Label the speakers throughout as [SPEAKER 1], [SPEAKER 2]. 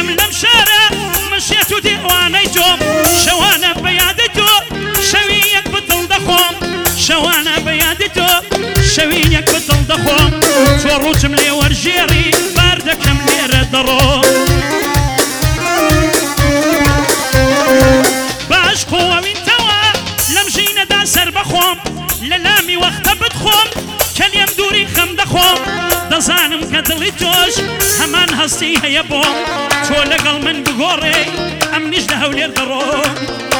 [SPEAKER 1] دڵم لەم شارە مشێت و دیوانەی تۆم شەوانە بەیادی تۆ شەوی یەک بەدڵ دەخۆم شەوانە بەیادی تۆ شەوی یەک بەدڵ دەخۆم تۆ ڕووچم لێ وەرژێڕی بار دەکەم لێرە دەڕۆم باش خۆوەوینتەوە لەم ژینەدا سەر بەخۆم لە لامی وەختە بتخۆم کە لێم دووری خەم دەخۆم دەزانم کە دڵی تۆش هەمان هەستی هەیە بۆم تۆ لەگەڵ من بگۆڕێ ئەم نیش لە هەولێر دەڕۆم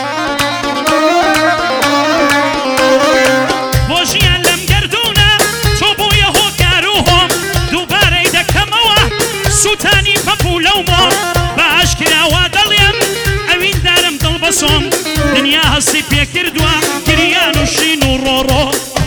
[SPEAKER 1] بۆ ژیان لەم گەردوونە تۆ بۆیە هۆکار و هۆم دووبارەی دەکەمەوە سووتانی پەپ و لەومۆم بە ئاشکراوە دەڵێم ئەوین دارم دڵ بەسۆم دنیا هەستی پێکردووە گریان و شین و ڕۆڕۆ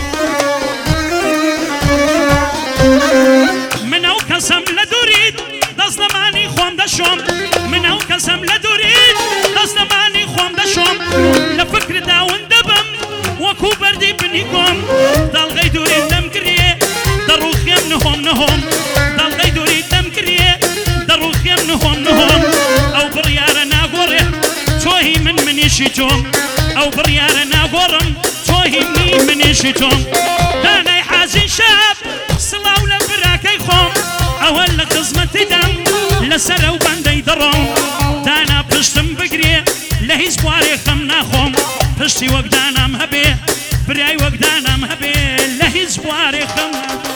[SPEAKER 1] من ئەو کەسم لە دووریت دەستەمانی خۆم دەشۆم من ئەو کەسم لە دووریت دەستەمانی خۆم دەشۆم لە فکردا ون دەبم وەکو بەردی بنی کۆم دەڵغەی دووریت دەم گرێ دەڕوخێم نهۆم نهۆم دەڵغەی دووریت دەم گرێ دەڕوخێم نهۆم نهۆم ئەو بڕیارە ناگۆڕێ تۆهی من منیشی تۆم ئەو بڕیارە ناگۆڕم تۆهی منیشی تۆم دانای حاجی شەب سڵاو لە براکەی خۆم ئەوە لە خزمەتیدام لەسەر ئەو بەندەی دەڕۆم دانا پشتم بگرێ لە هیچ بوارێ خەم ناخۆم پشتی وەک دانام هەبێ برای وەک دانام هەبێ لە هیچ بوارێ خەم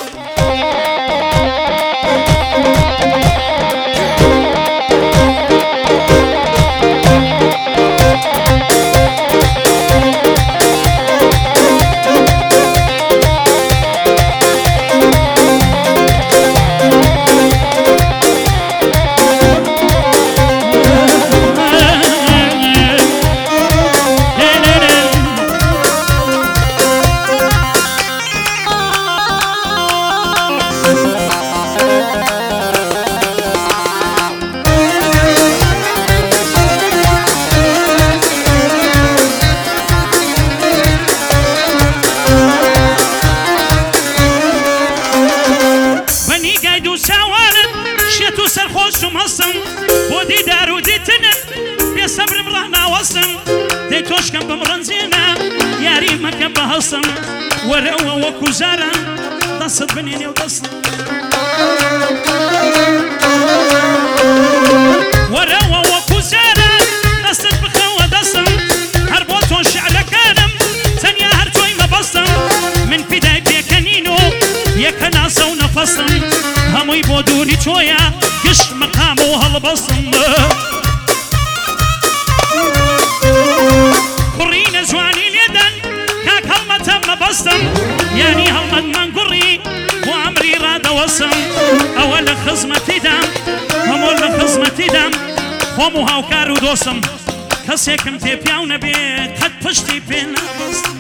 [SPEAKER 1] تۆشکەم بەم ڕەنجێنە یاری مەکە بە هەڵسم وەرەوە وەکو زارم دەست بنێنێ و دەست وەرەوە وەکو زارم دەستت بخەوە دەستم هەر بۆ تۆ شعرەکانم تەنیا هەر تۆی مەبەستم من پیدای پێکەنین و یەکە ناسە و نەفەسم هەمووی بۆ دووری تۆیە گشت مەقام و هەڵبەستم کوڕینە جوانی لێدەن کاک هەڵمەتە مەبەستم یانی هەڵمەت من گوڕی بۆ ئەمری ڕادەوەسم ئەوە لە خزمەتیدام هەموو لە خزمەتیدام خۆم و هاوکار و دۆستم کەسێکم تێپیاو نەبێت قەت پشتی پێ نەبەستم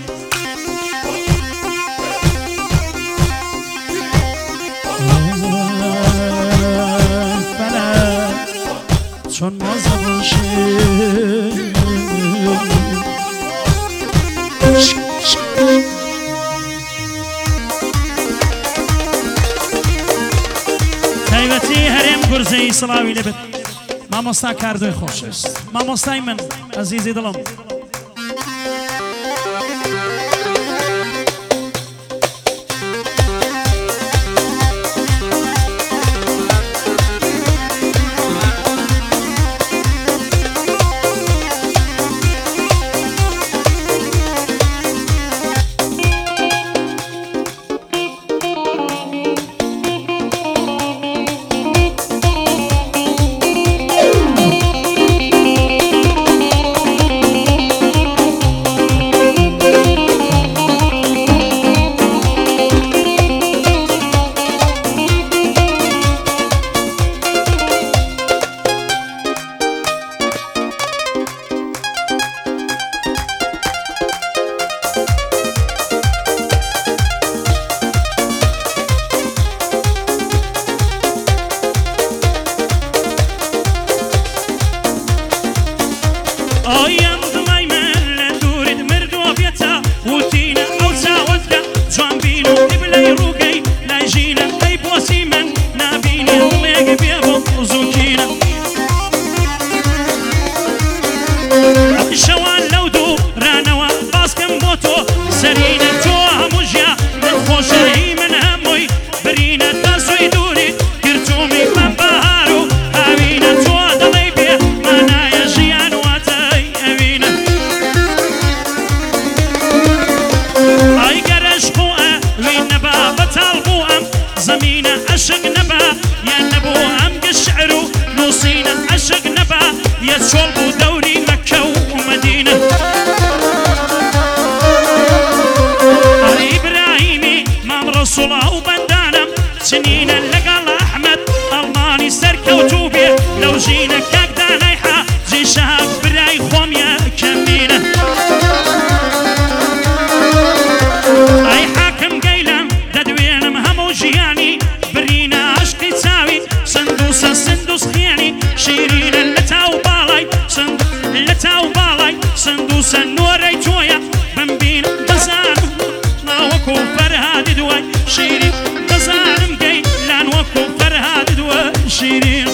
[SPEAKER 1] چۆن مازە باشێ تایبەتی هەرێم گورزەی سڵاوی لەبێت مامۆستا کاردۆی خۆشەویست مامۆستای من ئەزیزی دڵم عاشق نبا يتشول بدوري مكة ومدينة إبراهيمي مام رسوله وبندانم سنين لقال أحمد ألماني سركة وتوبية لو جينا كاكدا نايحة زي شهاب براي خوم يا كمينة أي حاكم قيلم ددوينم همو جياني برينا عشقي تساوي سندوسة سندوس خياني شيرين اللتاو بالاي اللتاو بالاي سندوسة نوري تويا بنبين بزانم ما وكو فرهاد دواي شيرين بزانم قيل لان وكو فرهاد دواي شيرين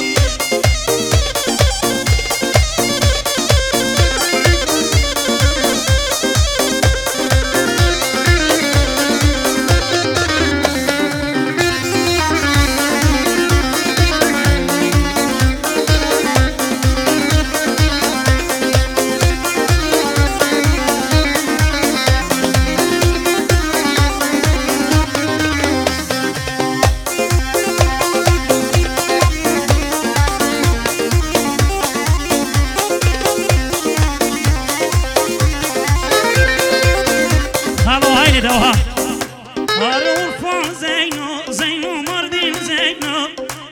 [SPEAKER 1] دوها والورفان زينو زينو مردين زينو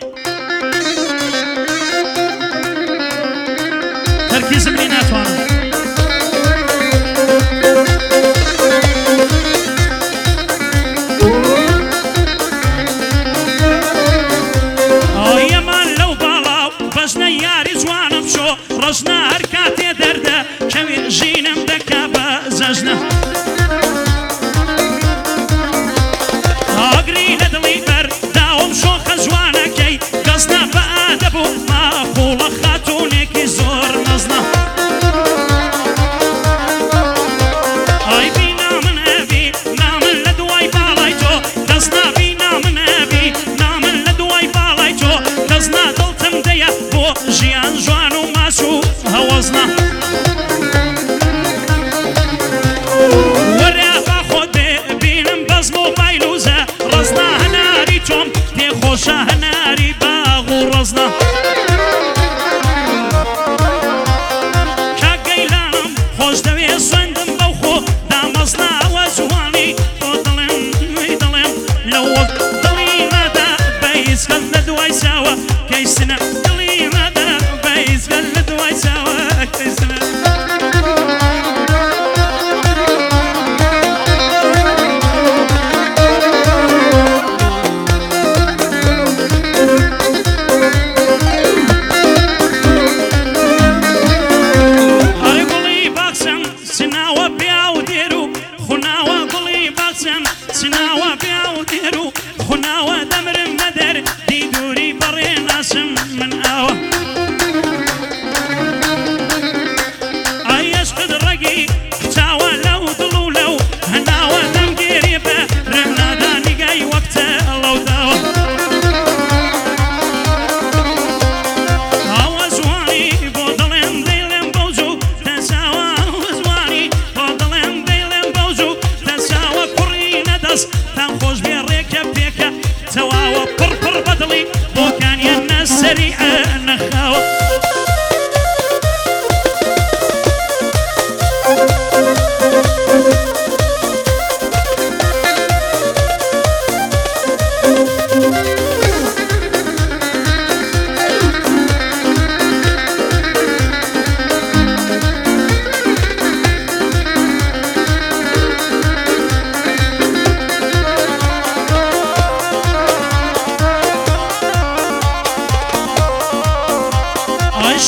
[SPEAKER 1] تركيز بينات وانا يا مان لو بالاو بجنا ياري جوانا بشو رجنا هركاتي درده كوي جينم دكابا زجنا قصنا بأدب معقول خاتونك زور نزنا أي بينا من أبي نامن لدواي بالايتو قصنا بينا من أبي نامن لدواي بالايتو قصنا دلتم ديا بو جيان جوانو ماسو هوزنا ورابا خود بينم بز موبايلوزا رزنا هناري توم تي خوشا هناري رزنا كاقيلانم خوش دوي صندم بوخو دامزنا وزواني ودلم ويدلم لو دلي مدى بيز خلنا دواي سوا كيسنا دلي مدى بيز خلنا دواي سوا كيسنا سناوة بياوديرو خناوة دمر مدر دي دوري بري ناسم من آوة أيش قد رقي حتاوة لو دلو لو هناوة دم قريبة رمنا داني قاي وقته لو داوة أوزواني بودلين ديلين بوزو تساوى أوزواني بودلين ديلين بوزو تساوى تنخوش بين ريكة بيكة تواوى بربر بدلي بو كان ينس سريعة